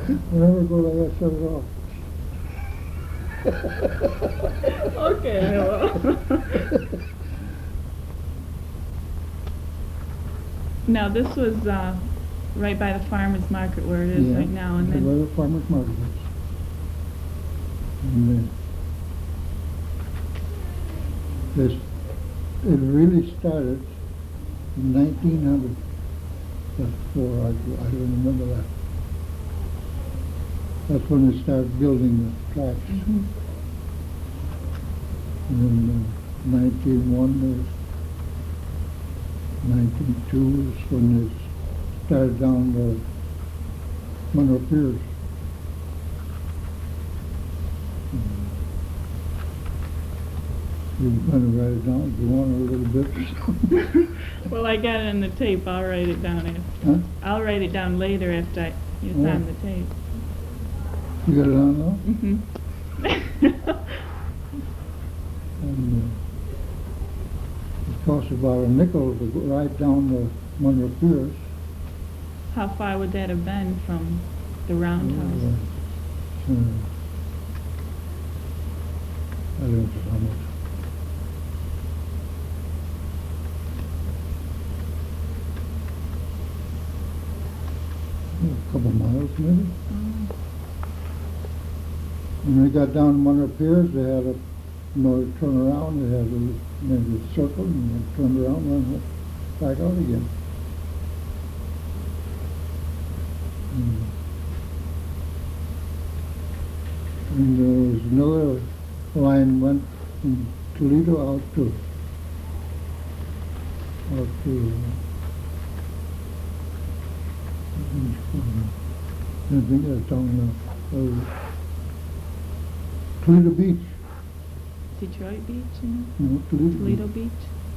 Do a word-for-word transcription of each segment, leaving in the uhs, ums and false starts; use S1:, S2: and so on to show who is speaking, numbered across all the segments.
S1: Whenever I go like that, shut it off.
S2: Okay, I will. Now, this was uh, right by the farmer's market where it is
S1: Yeah,
S2: right now, and
S1: right by
S2: then
S1: the farmer's market. And uh, this, it really started in nineteen hundred. That's before I, I don't remember that. That's when they started building the tracks.
S2: Mhm.
S1: And then uh, nineteen oh one, there's nineteen oh two is when they started down the Monroe Piers. You're going to write it down if you want a little bit or something.
S2: Well, I got it on the tape. I'll write it down. After.
S1: Huh?
S2: I'll write it down later after I, it's
S1: Oh.
S2: on the tape.
S1: You got it on now?
S2: Mm-hmm.
S1: And uh, it costs about a nickel to go right down the Monroe Piers.
S2: How far would that have been from the roundhouse?
S1: Uh, I don't know how much. A couple miles maybe.
S2: Oh.
S1: When they got down to Monroe Piers, they had a, you know, to turn around, they had a, maybe a circle, and they turned around and went back out again. Mm. And there was another line went from Toledo out to, out to, I think that's down the, uh, Toledo Beach.
S2: Detroit Beach, you know?
S1: No, Toledo,
S2: Toledo
S1: Beach.
S2: Beach?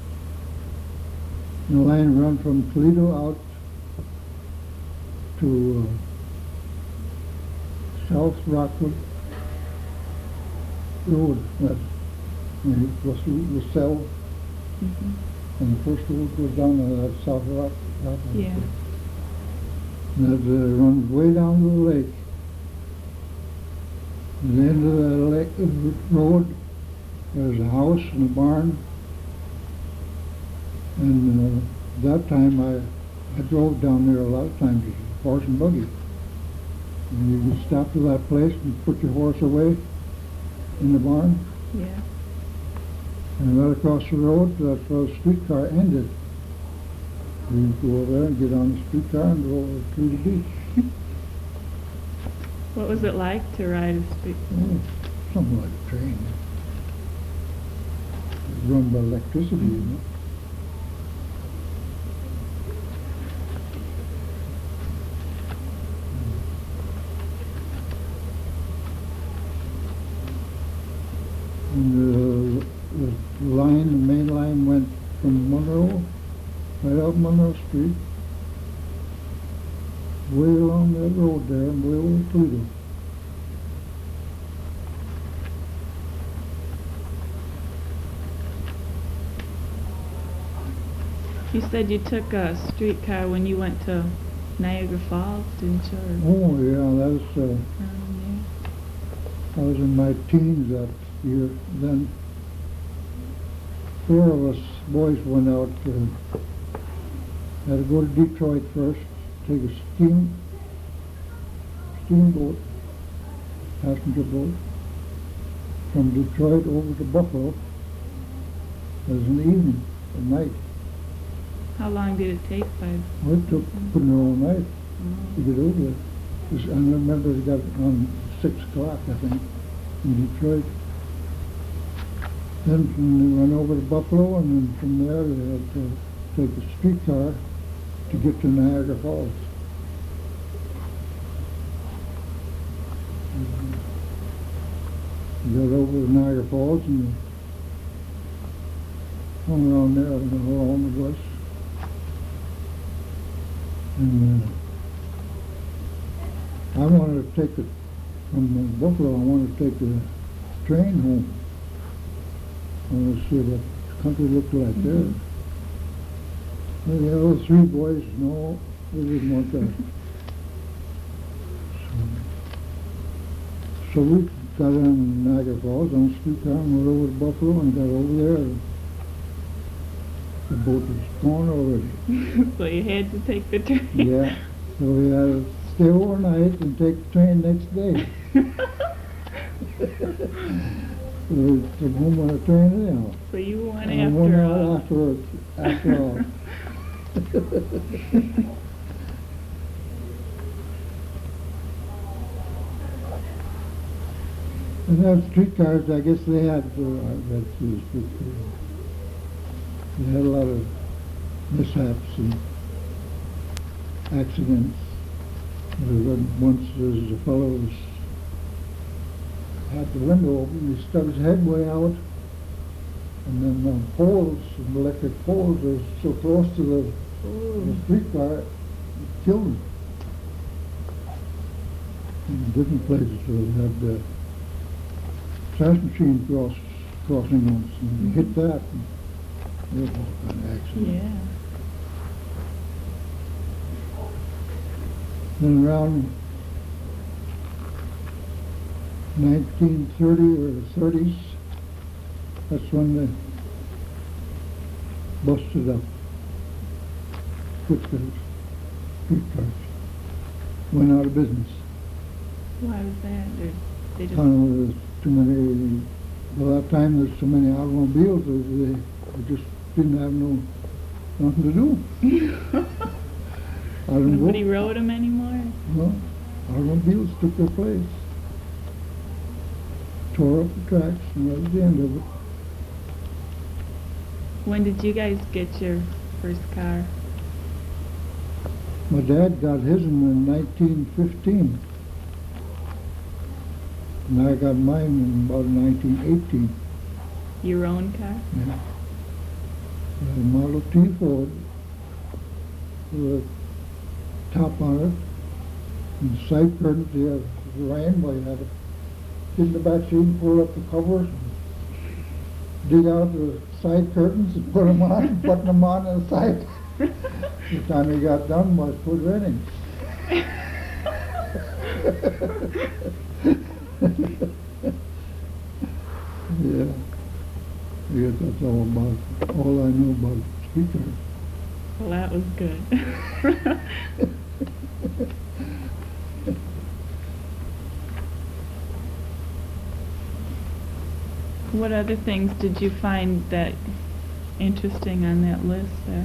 S1: The line run from Toledo out to uh, South Rockwood Road. That's when it was LaSalle,
S2: Mm-hmm.
S1: and the first road goes down to that South Rock. Rockwood.
S2: Yeah.
S1: And that uh, runs way down to the lake. At the end of the lake, uh, road, there's a house and a barn. And uh, that time I, I drove down there a lot of times, horse and buggy. And you could stop to that place and put your horse away in the barn.
S2: Yeah.
S1: And right across the road, that's where the streetcar ended. You could go over there and get on the streetcar and go over to the beach.
S2: What was it like to ride a street?
S1: Oh, something like a train. It's run by electricity, you know. And uh, the line, the main line went from Monroe, right up Monroe Street, way along that road there, and way over to Toledo.
S2: You said you took a streetcar when you went to Niagara Falls, didn't you? Or
S1: Oh, yeah, that was, uh,
S2: around
S1: I was in my teens that year. Then four of us boys went out, uh, had to go to Detroit first, take a steam, steamboat, passenger boat, from Detroit over to Buffalo. It was in the evening, at night.
S2: there? How long did it take by?
S1: Well, it took putting her all night to
S2: Oh.
S1: get over there. 'Cause I remember it got on six o'clock, I think, in Detroit. Then from, they went over to Buffalo, and then from there they had to take a streetcar to get to Niagara Falls. We got over to Niagara Falls and hung around there, I don't know how long it was. And uh, I wanted to take it from uh, Buffalo, I wanted to take the train home. I wanted to see what the country looked like
S2: Mhm.
S1: there. And the other three boys, no, they didn't want that. So, So we got in Niagara Falls on a streetcar and went over to Buffalo and got over there. And the boat was gone already.
S2: So you had to take the train.
S1: Yeah. So we had to stay overnight and take the train next day. So we took home on a train anyhow.
S2: So you won
S1: And we won
S2: after
S1: out
S2: all.
S1: afterwards, after all. And those streetcars, I guess they had, uh, I read through the streetcars. They had a lot of mishaps and accidents. There was once there was a fellow who was- had the window open, he stuck his head way out, and then the poles, the electric poles were so close to the,
S2: Ooh.
S1: the streetcar, it killed him. In different places, so they had the trash machine cross, crossing once, and he hit that, and it was an accident.
S2: Yeah.
S1: Then around nineteen thirty or thirties, that's when they busted up streetcars. Streetcars went out of business.
S2: Why was that? Or they
S1: I
S2: just
S1: don't know, there's too many, by that time there's so many automobiles, they, they just didn't have no, nothing to do. I don't
S2: nobody
S1: know.
S2: rode them anymore?
S1: No, automobiles took their place. Tore up the tracks, and that was the end of it.
S2: When did you guys get your first car?
S1: My dad got his in nineteen fifteen. And I got mine in about nineteen eighteen.
S2: Your own car?
S1: Yeah. A Model T Ford with a top on it, and the side curtains, you have the rain, well, you had to get in the back seat and pull up the covers, dig out the side curtains and put them on, and put them on the side. The time he got done was quit raining. Yeah. Yeah, that's all about, all I know about streetcars.
S2: Well, that was good. What other things did you find that interesting on that list there?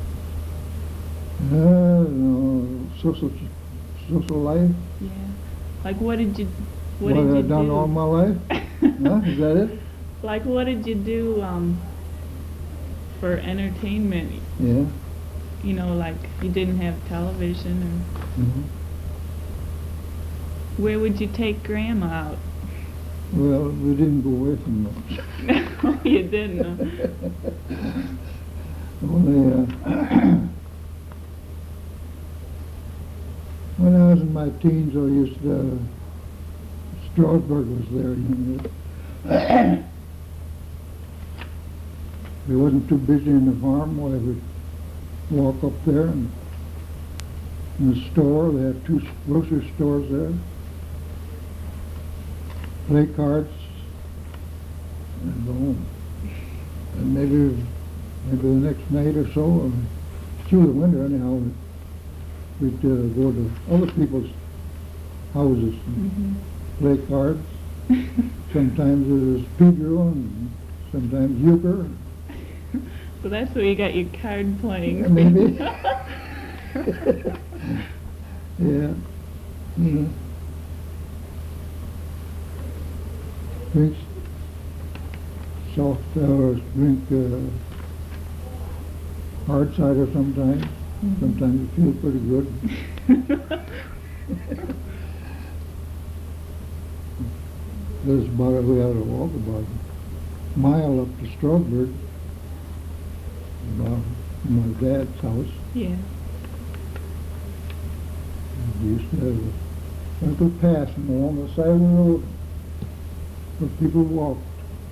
S1: Uh, no, social, social life.
S2: Yeah. Like what did you, what,
S1: What
S2: did you
S1: I've done
S2: do?
S1: all my life. Huh? Is that it?
S2: Like what did you do um, for entertainment?
S1: Yeah.
S2: You know, like you didn't have television, or
S1: Mhm.
S2: where would you take Grandma out?
S1: Well, we didn't go away from much.
S2: No, you didn't. Huh?
S1: Only, uh, when I was in my teens, I used to, uh, Strasburg was there, you know. If he wasn't too busy in the farm, well, I would walk up there, and in the store, they had two grocery stores there. Play cards, and go home. And maybe, maybe the next night or so, or through the winter anyhow, we'd uh, go to other people's houses and
S2: Mhm.
S1: play cards. Sometimes it was Pedro and sometimes euchre.
S2: So that's where you got your card playing.
S1: Maybe. Yeah. Mm-hmm. Drink soft or drink uh, hard cider sometimes.
S2: Mhm.
S1: Sometimes it feels pretty good. There's about it, we had to walk about a mile up to Strasburg, about my dad's house.
S2: Yeah.
S1: We used to have a central passing along the side of the road where people walked.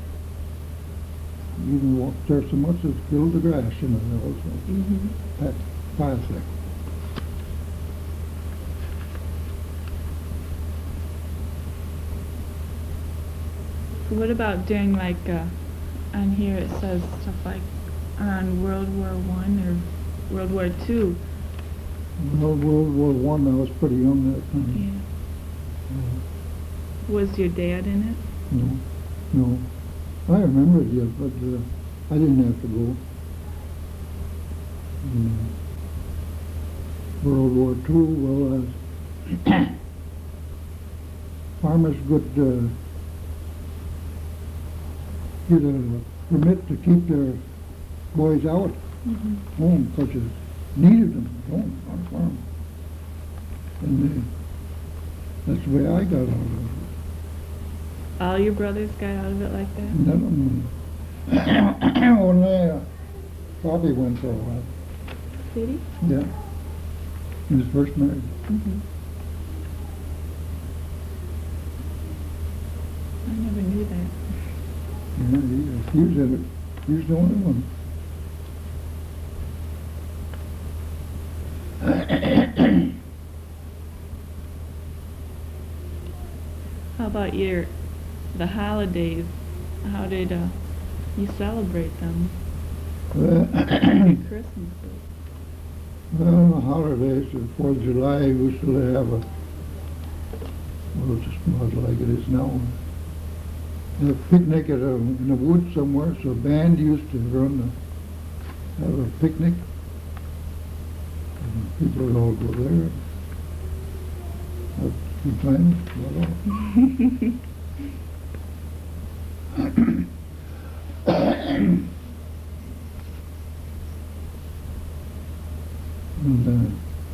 S1: Even walked there so much as killed the grass, you know, there was a
S2: Mhm.
S1: pat, path there.
S2: What about during like, uh, on here it says stuff like around World War One or World War Two?
S1: Well, World War One, I was pretty young that
S2: Yeah.
S1: time. Uh,
S2: Was your dad in it?
S1: no, no. I remember it yet, but uh, I didn't have to go. And, uh, World War Two, well, uh, farmers could uh, get a permit to keep their boys out
S2: Mm-hmm.
S1: home because you needed them at home on the farm. And uh, that's the way I got out of it.
S2: All your brothers got out of it like that?
S1: None of them. Only uh, Bobby went for a while.
S2: Did he?
S1: Yeah. His first marriage.
S2: Mm-hmm. I never knew that.
S1: Yeah, he, he was in it. He was the only one.
S2: How about your, the holidays? How did uh, you celebrate them?
S1: Well,
S2: Your Christmas.
S1: well, the holidays, the Fourth of July, we used to have a, well, just not like it is now. A picnic at a, in the woods somewhere, so a band used to run the, have a picnic. And people would all go there. Have good times, well, and, uh,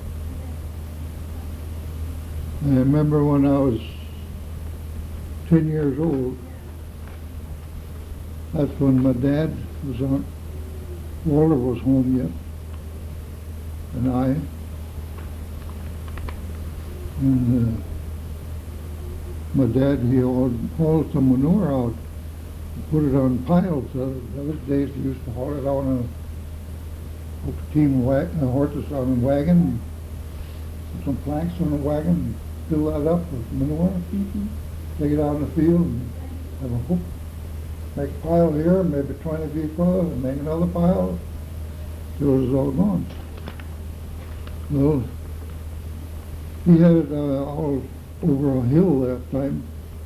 S1: I remember when I was ten years old, that's when my dad was on, Walter was home yet, and I, and uh, my dad, he hauled, hauled some manure out, and put it on piles. Uh, those days he used to haul it out on a, a team wa- uh, horses on a wagon, put some planks on the wagon, fill that up with manure,
S2: Mm-hmm.
S1: take it out in the field, and have a hook, make a pile here, maybe twenty feet further, and make another pile, till it was all gone. Well, he had it uh, all over a hill that time,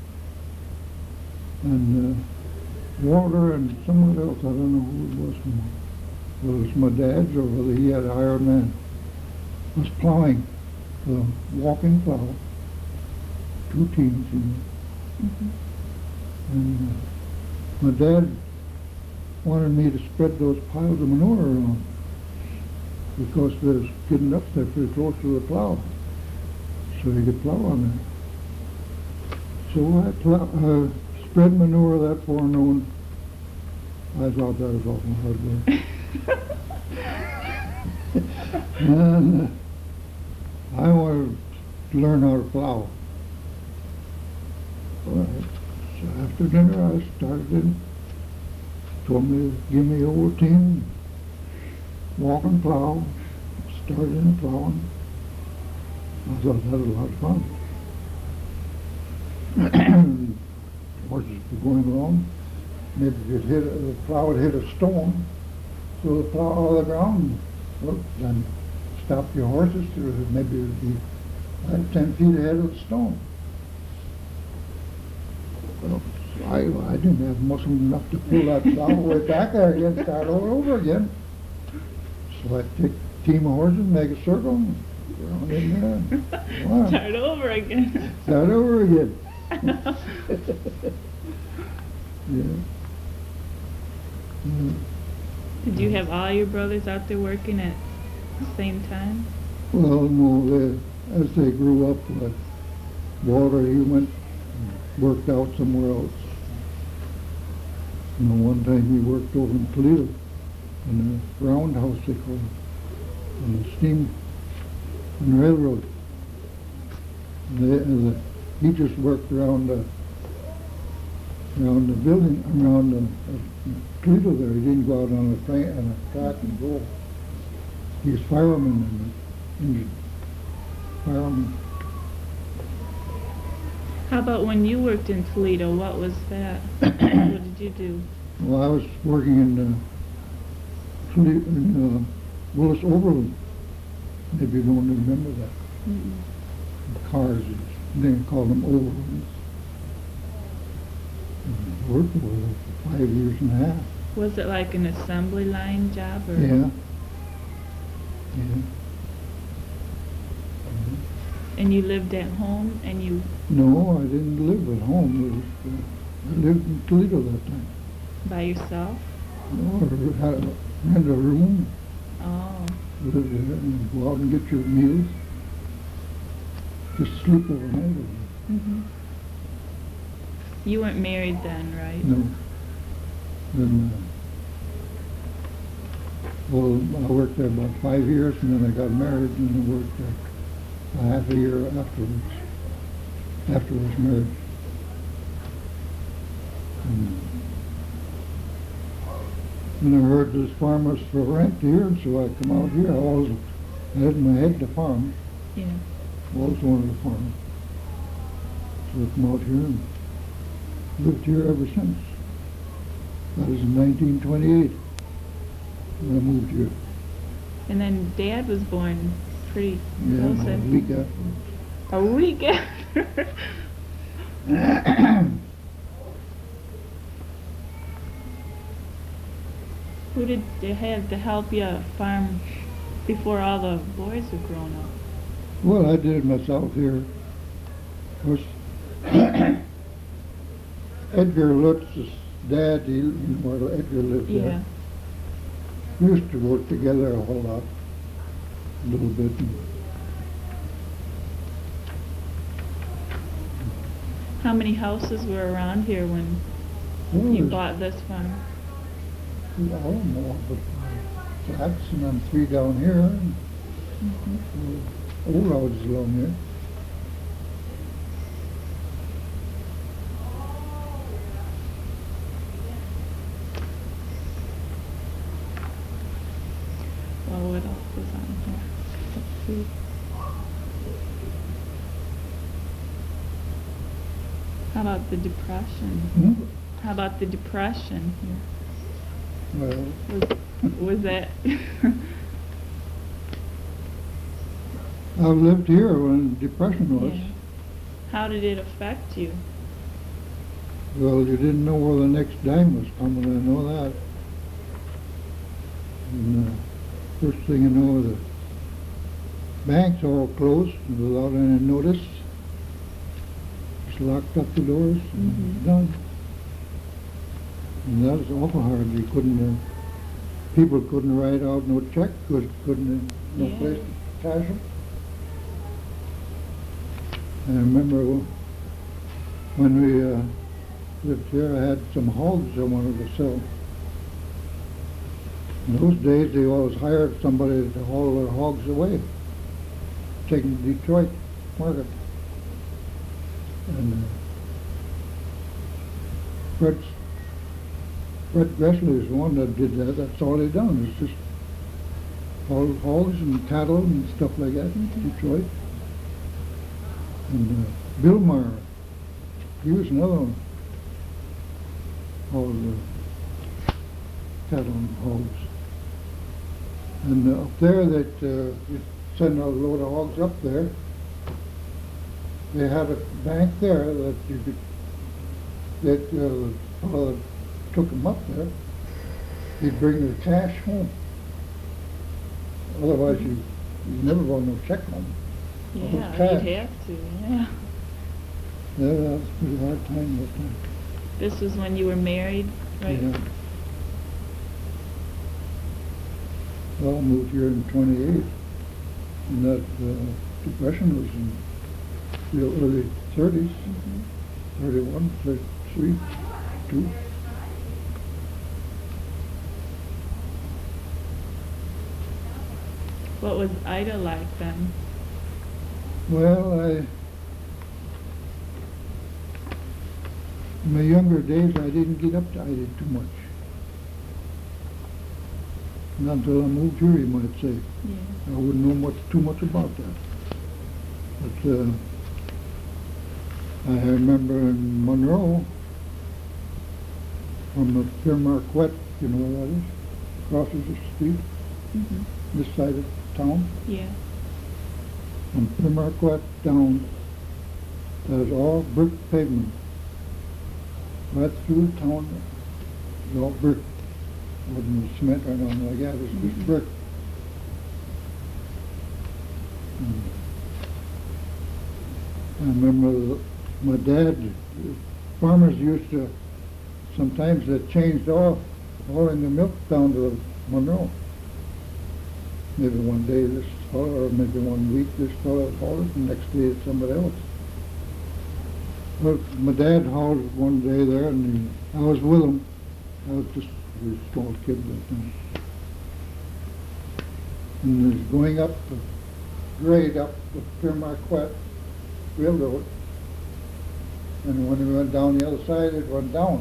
S1: and uh, Walter and someone else, I don't know who it was, whether it was my dad's or whether he had a hired man, was plowing, a walking plow, two teams, you know.
S2: Mm-hmm.
S1: And uh, my dad wanted me to spread those piles of manure around because they was getting up there pretty close to the plow, so he could plow on it. So I plow, uh, spread manure that forenoon. I thought that was awful hard work. And uh, I wanted to learn how to plow. All right. So after dinner, I started in, told me to give me a old team, walk and plow, started in plowing. I thought that was a lot of fun. Horses were going along, maybe you'd hit, a- the plow would hit a stone, so the plow out of the ground, well, then stop your horses, to maybe it would be five, ten feet ahead of the stone. Well, I, I didn't have muscle enough to pull that plow way back there again, start all over again. So I take a team of horses, make a circle, and run in there. Wow.
S2: Start over again.
S1: Start over again. Yeah. Mm.
S2: Did you have all your brothers out there working at the same time?
S1: Well, no, they, as they grew up, like Walter, he went and worked out somewhere else. You know, one time he worked over in Toledo in a roundhouse, they call it, on the steam, on the railroad. And they, and the, he just worked around the, around the building, around the, uh, Toledo there. He didn't go out on a train, on a track and go. He was fireman and engine, fireman.
S2: How about when you worked in Toledo? What was that? What did you do?
S1: Well, I was working in, uh, Cle- in uh, Willis Overland. Maybe you don't remember that.
S2: Mm-mm.
S1: Cars, they called them Overlands. And I worked with them for five years and a half.
S2: Was it like an assembly line job, or?
S1: Yeah. Yeah. Mhm.
S2: And you lived at home, and you
S1: No, I didn't live at home. It was, uh, I lived in Toledo that time.
S2: by yourself?
S1: No, I had a, rented a room,
S2: Oh,
S1: live there, and go out and get your meals. Just sleep overnight.
S2: hmm You weren't married then, right?
S1: No. Then, uh, well, I worked there about five years, and then I got married, and I worked there a half a year afterwards, after I was married. And then I heard this farm was for rent here, and so I come out here. I always had in my head to farm.
S2: Yeah.
S1: I always wanted to farm. So I come out here and lived here ever since. That was in nineteen twenty-eight when I moved here.
S2: And then Dad was born pretty
S1: Yeah,
S2: close.
S1: about a
S2: in-
S1: week after.
S2: A week after. Who did they have to help you farm before all the boys were grown up?
S1: Well, I did it myself here. Of course, Edgar Lutz's dad, he, you know where Edgar lived
S2: Yeah.
S1: there. We used to work together a whole lot, a little bit.
S2: How many houses were around here when
S1: Well,
S2: you
S1: there's-
S2: bought this farm?
S1: I don't know, but flats, and then three down here, and
S2: Mhm.
S1: old houses along here.
S2: Well, what else was on here? Let's see. How about the Depression?
S1: Hmm?
S2: How about the Depression here?
S1: Well,
S2: Was, was that?
S1: I lived here when the Depression was.
S2: Yeah. How did it affect you?
S1: Well, you didn't know where the next dime was coming, I know that. And uh, first thing you know, the banks all closed without any notice. Just locked up the doors and
S2: Mhm.
S1: done. And that was awful hard. You couldn't, uh, people couldn't write out no check, couldn't, couldn't, uh, no
S2: Yeah.
S1: place to cash them. And I remember wh- when we uh, lived here, I had some hogs I wanted to sell. In those days, they always hired somebody to haul their hogs away, take them to Detroit market. And uh, Fred, Fred Gressley is the one that did that. That's all he done, is just haul hogs and cattle and stuff like that in
S2: Mhm.
S1: Detroit. And uh, Bill Maher, he was another one. Hauled uh, cattle and hogs. And uh, up there, that uh, you send a load of hogs up there. They had a bank there that you could, that uh, the fellow that took them up there, he'd bring their cash home. Otherwise, you, you never got no check money. All those
S2: Yeah,
S1: cash.
S2: you'd have to, yeah.
S1: Yeah, that was a pretty hard time that time.
S2: This was when you were married, right?
S1: Yeah. Well, I moved here in twenty-eight, and that uh, depression was in the early thirties,
S2: Mhm.
S1: thirty-one, thirty-three, two.
S2: What was Ida like then?
S1: Well, I, in my younger days, I didn't get up to Ida too much. Not until I moved here, you might say.
S2: Yeah.
S1: I wouldn't know much, too much about that. But uh, I remember in Monroe, from the Pierre Marquette, you know where that is? Crosses the street,
S2: Mhm.
S1: this side of town.
S2: Yeah.
S1: From Pierre Marquette down, there's all brick pavement. Right through the town, it's all brick. Wasn't cement or nothing like that, it's
S2: Mhm.
S1: just brick. Mm. I remember the- my dad, farmers used to, sometimes they changed off hauling the milk down to Monroe. Maybe one day this fellow, or maybe one week this fellow hauled it, and the next day it's somebody else. But my dad hauled it one day there, and he, I was with him. I was just a small kid that time. And he was going up the grade up the Pierre Marquette Railroad. And when he went down the other side, it went down.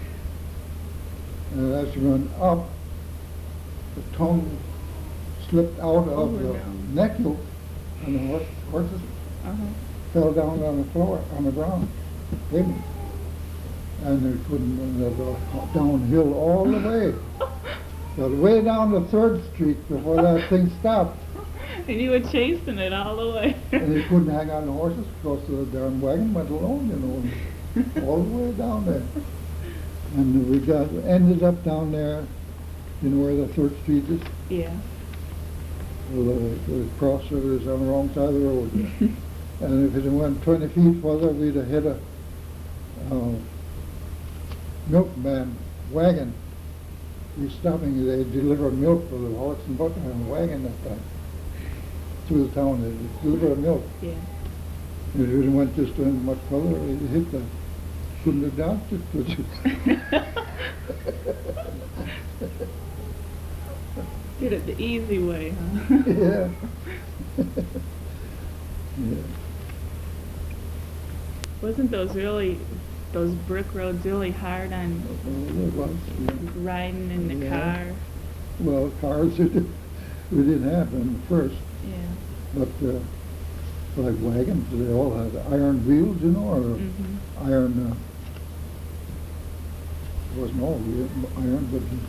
S1: And as he went up, the tongue slipped out of
S2: Over
S1: the
S2: down.
S1: neck yoke, and the horse, horses
S2: Uh-huh.
S1: fell down on the floor, on the ground, pavement. And they couldn't, and they were downhill all the way. So way down to Third Street before that thing stopped.
S2: And you were chasing it all the way.
S1: And he couldn't hang on the horses because the darn wagon went alone, you know, and all the way down there. And we got, ended up down there, you know where the Third Street is?
S2: Yeah.
S1: Well, the, the crossover is on the wrong side of the road there. And if it had went twenty feet further, we'd have hit a uh, milkman wagon. He's stopping, they deliver milk for the horse and butler on a wagon that time. Through the town, they deliver milk.
S2: Yeah.
S1: If it had went just uh, much further, it hit the, couldn't have doubted it, could you?
S2: Did it the easy way, huh?
S1: Yeah. Yeah.
S2: Wasn't those really, those brick roads really hard on
S1: Well, it was, yeah.
S2: riding in the
S1: Yeah.
S2: car?
S1: Well, cars, we didn't have them at first,
S2: Yeah.
S1: but uh, like wagons, they all had iron wheels, you know, or
S2: Mhm.
S1: iron, uh, it wasn't all wheel, iron, but it's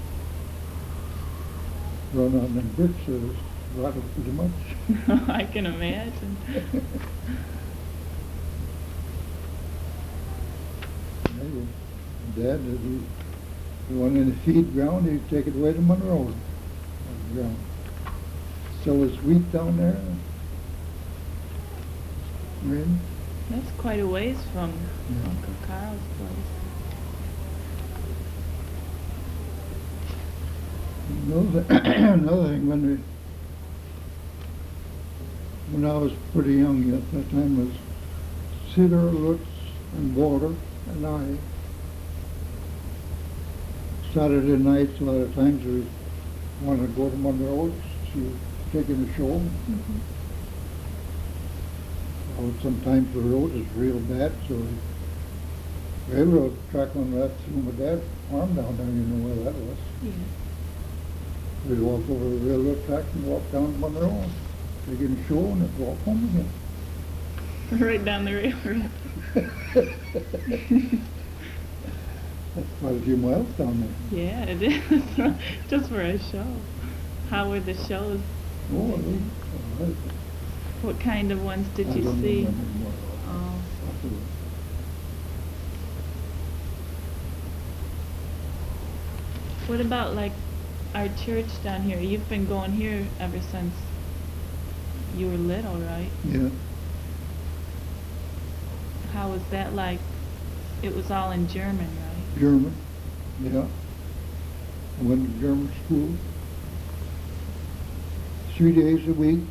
S1: run on them bricks, it was rattled pretty much.
S2: I can imagine.
S1: Yeah, Dad, if he, he wanted to feed ground, he'd take it away to Monroe. uh, Ground. So was wheat down there. Really?
S2: That's quite a ways from
S1: Yeah.
S2: Uncle Carl's place.
S1: Another, another thing, when we, when I was pretty young at that time, was Cedar, Lutz, and Walter and I. Saturday nights, a lot of times we wanted to go to Monroe, she was taking a show.
S2: Mhm.
S1: Well, sometimes the road is real bad, so the railroad track on that through my dad's farm down there, you know where that was.
S2: Yeah.
S1: We'd walk over the railroad track and walk down to Monroe, take in a show, and then walk home again.
S2: Right down the railroad.
S1: That's quite a few miles down there.
S2: Yeah, it is. Just for a show. How were the shows?
S1: Oh, it was, uh,
S2: What kind of ones did
S1: I
S2: you
S1: don't
S2: see?
S1: remember what-
S2: Oh. What about like our church down here? You've been going here ever since you were little, right?
S1: Yeah,
S2: How was that like? It was all in German, right?
S1: German, yeah. I went to German school three days a week.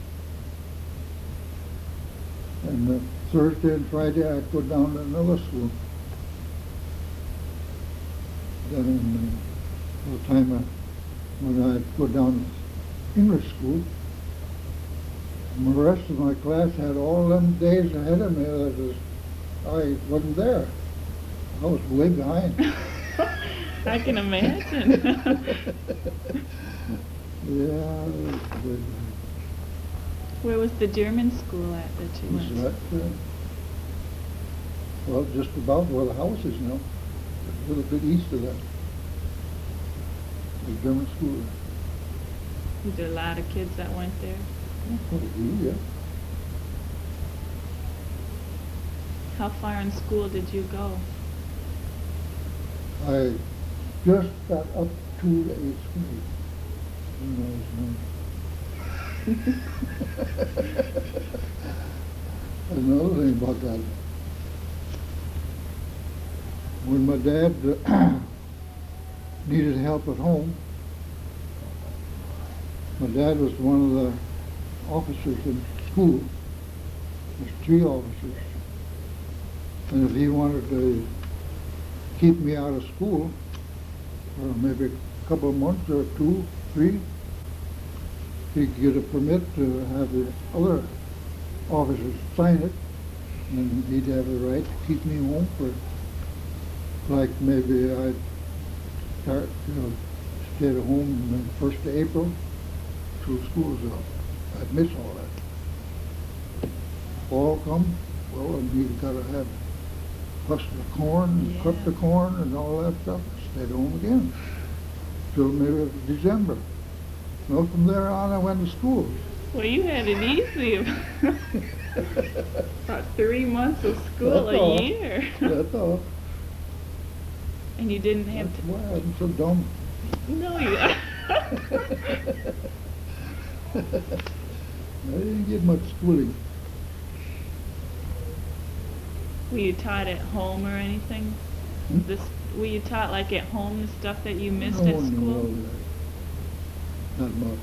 S1: And uh, Thursday and Friday I'd go down to another school. Then in uh, the time I, when I'd go down to English school, and the rest of my class had all them days ahead of me that was, I wasn't there. I was way behind.
S2: I can imagine.
S1: Yeah, I was way behind.
S2: Where was the German school at that you
S1: Was
S2: went?
S1: that, uh, Well, just about where the house is now, a little bit east of that. The German school.
S2: Was there a lot of kids that went there?
S1: Probably, yeah.
S2: How far in school did you go?
S1: I just got up to the eighth grade. When I was young. Another thing about that. When my dad uh, needed help at home, my dad was one of the officers in school. There's three officers. And if he wanted to keep me out of school for maybe a couple of months or two, three, he could get a permit to have the other officers sign it, and he'd have the right to keep me home for, like, maybe I'd start, you know, stay at home on the first of April till school's up. I'd miss all that. Fall come, well, and you've got to have husk the corn, and
S2: Yeah.
S1: cut the corn, and all that stuff. Stayed home again till maybe December. Well, from there on, I went to school.
S2: Well, you had it easy. About three months of school
S1: That's
S2: a
S1: all.
S2: year.
S1: That's all.
S2: And you didn't have
S1: That's
S2: to.
S1: why I'm so dumb.
S2: No, you.
S1: I didn't get much schooling.
S2: Were you taught at home or anything?
S1: Hmm?
S2: This were you taught like at home the stuff that you missed
S1: No,
S2: at school?
S1: no, not much.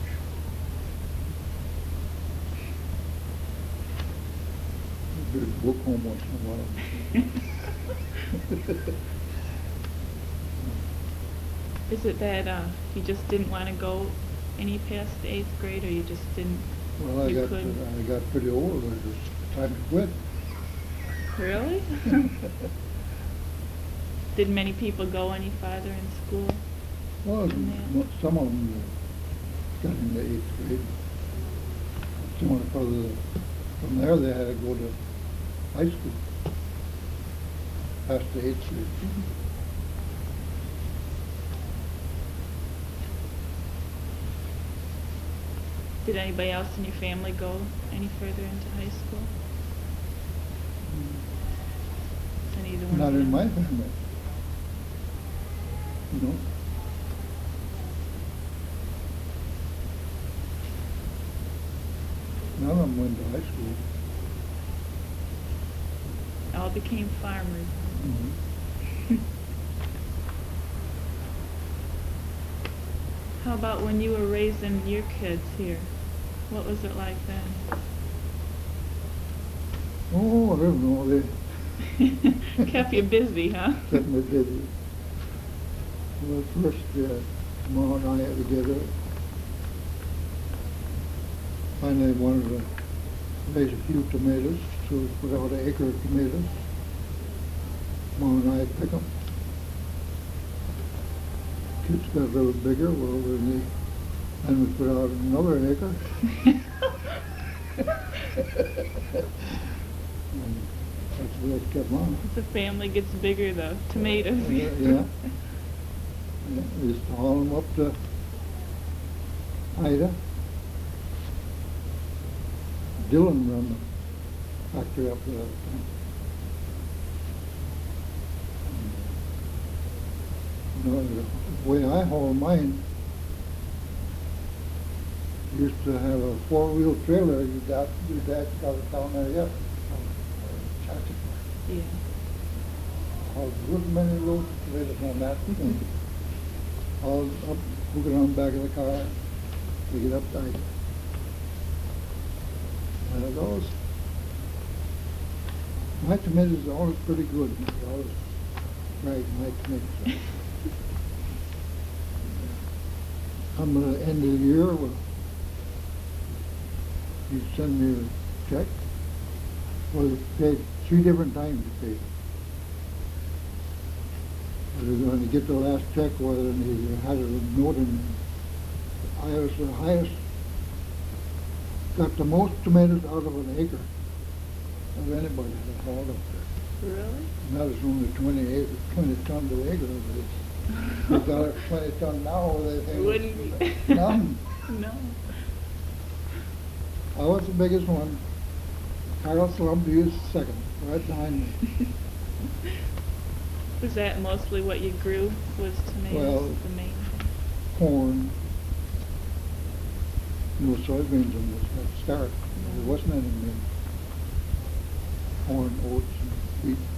S1: I did book home once in a while.
S2: Is it that uh, you just didn't want to go any past the eighth grade, or you just didn't?
S1: Well, I
S2: you
S1: got
S2: couldn't?
S1: I got pretty old. It was time to quit.
S2: Really? Did many people go any farther in school?
S1: Well,
S2: than that?
S1: mo- some of them uh, got in the eighth grade. Some of the further from there, they had to go to high school past the eighth grade.
S2: Did anybody else in your family go any further into high school? Any of the ones
S1: Not
S2: you
S1: in
S2: know?
S1: my family. You know. None of them went to high school.
S2: All became farmers.
S1: Mhm.
S2: How about when you were raising your kids here? What was it like then?
S1: Oh, I don't know. They
S2: Kept you busy, huh?
S1: kept me busy. Well, first, uh, Ma and I had together. Finally wanted to raise a few tomatoes, so we put out an acre of tomatoes. Ma and I pick them. Kids got a little bigger, well, then they, then we put out another acre. And that's the way it kept on.
S2: The family gets bigger, though. Tomatoes.
S1: Yeah, yeah. Yeah, we used to haul them up to Ida. Dylan run the factory up there. You know, the way I haul mine, used to have a four-wheel trailer. Your dad, your dad's got it down there yet.
S2: Yeah.
S1: Hauled a good many loads of tomatoes on that thing. Hauled up, hook it on the back of the car, take it up tight. There it goes. My tomatoes are always pretty good. They always brag my tomatoes. Come to the end of the year, well, you send me a check. Well, you paid three different times you paid. When you get the last check, whether you had a note in, I was the highest, got the most tomatoes out of an acre of anybody that hauled up there.
S2: Really?
S1: And that was only twenty-eight, twenty ton to acre. They got it twenty ton now, they
S2: It
S1: think
S2: wouldn't
S1: it's
S2: be.
S1: none.
S2: No.
S1: I was the biggest one. Carl Slumpy is second, right behind me.
S2: Was that mostly what you grew, was tomatoes,
S1: Well,
S2: the main thing?
S1: Corn. No soybeans in this at the start. There wasn't any. Corn, oats, and wheat.